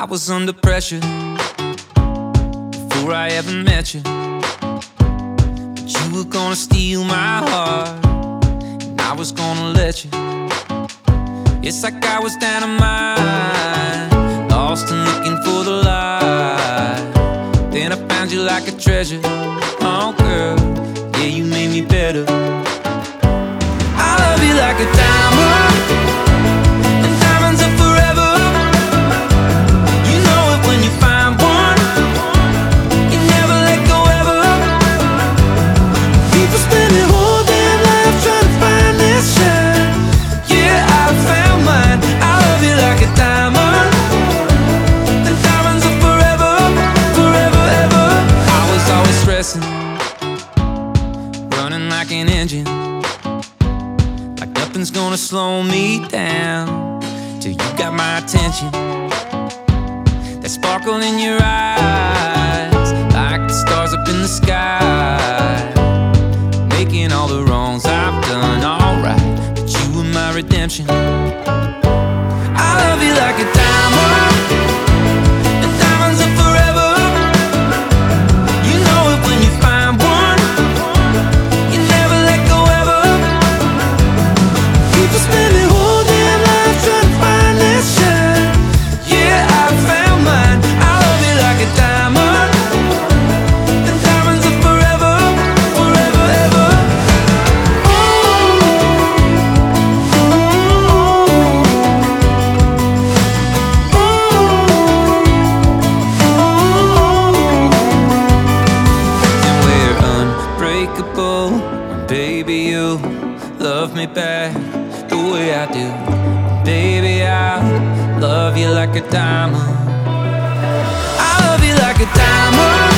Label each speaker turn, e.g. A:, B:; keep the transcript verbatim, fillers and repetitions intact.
A: was under pressure before I ever met you, but you were gonna steal my heart, and I was gonna let you. It's like I was dynamite, lost and looking for the light. Then I found you like a treasure. Oh girl, yeah, you made me better. I love you like a diamond, and diamonds are forever. You know it when you find one, you never let go ever. People spend their whole damn life trying to find this shine. Yeah, I found mine. I love you like a diamond, and diamonds are forever, forever, ever. I was always stressing, running like an engine, like nothing's gonna slow me down, till you got my attention. That sparkle in your eyes, like the stars up in the sky, making all the wrongs I've done alright, but you were my redemption. I love you like a diamond, and diamonds are forever. You know it when you find one, you never let go ever. People spend their whole damn life trying to find this shine. Yeah, I found mine. I love you like a diamond, and diamonds are forever, forever, ever. And we're unbreakable, baby, you love me back the way I do. Baby, I love you like a diamond. I love you like a diamond.